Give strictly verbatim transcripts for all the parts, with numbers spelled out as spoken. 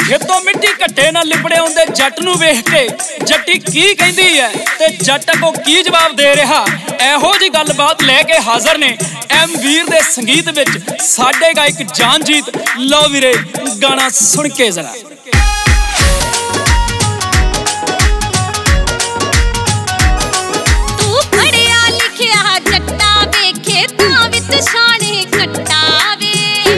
खेतों मिट्टी घट्टे नाल लिबड़े आउंदे जट नूं वेख के जट्टी की कहंदी है ते जट अगों की जवाब दे रहा। एहो जी गलबात लैके हाज़र ने एम वीर दे संगीत विच साडे गायक जानजीत। लो वीरे गाना सुन के जरा। तू पढ़िया लिखिया जट्टा वे खेतां विच शाने कट्टा वे।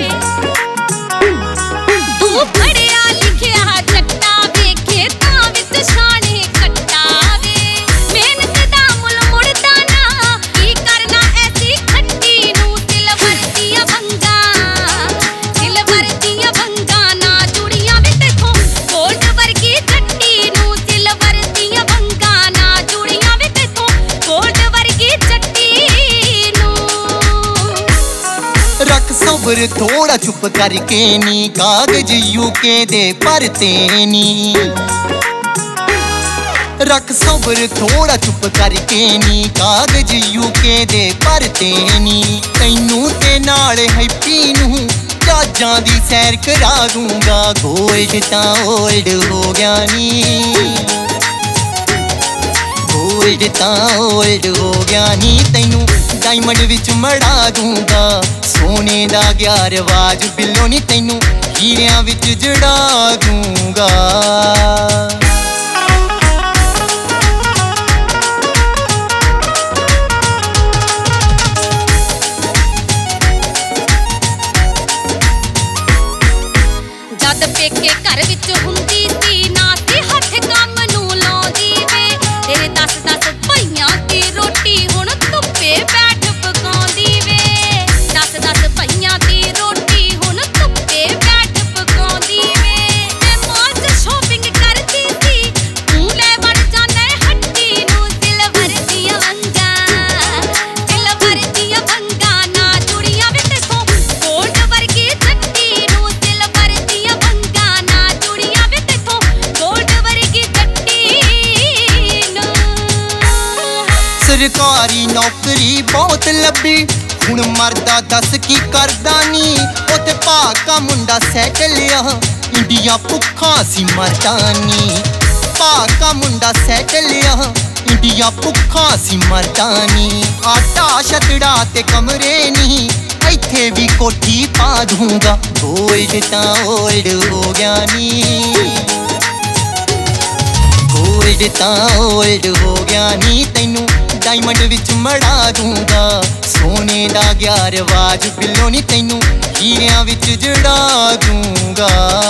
तू पढ़िया लिखिया जट्टा वे खेतां विच शाने कट्टा वे। मेहनत दा मुल मुड़दा ना की करना ऐसी खट्टी नूं सिलवर दियां भंगां सिलवर दियां भंगां ना जुड़ियां वे तेथों गोल्ड वर्गी चट्टी नूं सिलवर दियां भंगां ना जुड़ियां वे तेथों गोल्ड वर्गी चट्टी नूं। रख सबर थोड़ा चुप करके नी कागज यूके दे भरते नी। रख सबर थोड़ा चुप करके नी कागज यूके दे भरते नी। तैनू ते नाल हैप्पी नूं जहाजां दी सैर करा दूंगा। गोल्ड तां ओल्ड हो गया नी गोल्ड तां ओल्ड हो गया नी। तैनू डायमंड विच मड़ा दूंगा। सोने दा गया रिवाज बिल्लो नी तैनू हीरियां विच जड़ा दूंगा। जद पेके घर विच हुंदी सी ना सी हथ काम नूं लाउंदी वे। तेरे दस दस भईयां दी रोटी हुण धुप्पे बैठ पकाउंदी वे। दस दस भईयां दी रोटी हुण धुप्पे बैठ पकाउंदी वे। मैं मौज शॉपिंग करदी सी तूं ले वड़ जाना हट्टी नूं सिलवर दियां वंगां सिलवर दियां वंगां ना जुड़ियां वे तेथों गोल्ड वर्गी चट्टी नूं सिलवर दियां वंगां ना जुड़ियां वे तेथों गोल्ड वर्गी चट्टी नूं। सरकारी नौकरी बहुत लभी हुण मरदा दस की करदा नी। उत्ते भाका मुंडा सैटल आ इंडिया भुक्खा सी मरदा नी। भाका मुंडा सैटल आ इंडिया भुक्खा सी मरदा नी। आटा छतड़ा ते कमरे नी इत्थे भी कोठी पा दूंगा। गोल्ड तां ओल्ड हो गया नी गोल्ड तां ओल्ड हो गया नी। तैनू डायमंड विच मड़ा दूंगा। सोने दा गया रिवाज बिल्लो नी तैनू हीरियां विच जड़ा दूंगा।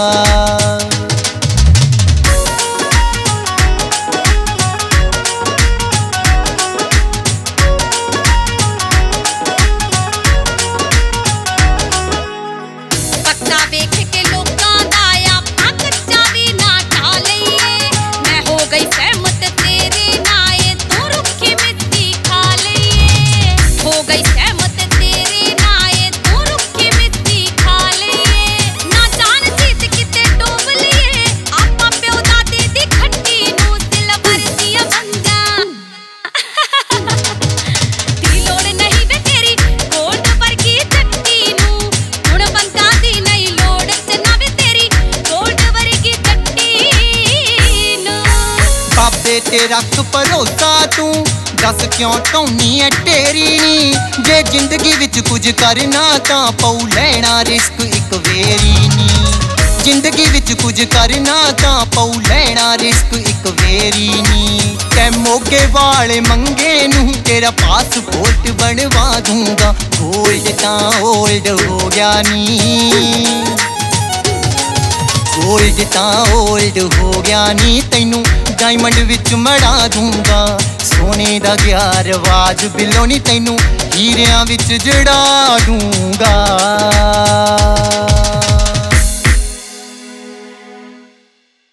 पक्का वेख के लोकां दा आपां कच्चा भी ना ढा लईए। मैं हो गई सहमत तेरे नाए तू रुखी मिट्टी खा लईए। हो गई सहमत तेरे नाए तू रुखी मिट्टी खा लईए। ना जान जीत किते डूब लईए आपां प्यो दादी दी खट्टी नूं सिलवर दियां भंगां। दी लोड़ नहीं वे तेरी गोल्ड वर्गी चट्टी नूं हुण वंगां दी नहीं लोड़ चना वे तेरी गोल्ड वर्गी चट्टी नूं। बाबे ते रख भरोसा तू दस क्यों ढौनी है टेरी नी। जे जिंदगी विच कुछ करना तां पऊ लैना रिस्क इक वेरी नी। जिंदगी विच कुछ करना तां पऊ लैना रिस्क इक वेरी नी। तै मोगे वाले मंगे नूं तेरा पासपोर्ट बनवा दूंगा। गोल्ड तां ओल्ड हो गया नी गोल्ड तां ओल्ड हो गया नी। तैनू डायमंड विच मड़ा दूंगा। सोने दा गया रिवाज बिल्लो नी तैनू हीरियां विच जड़ा दूंगा।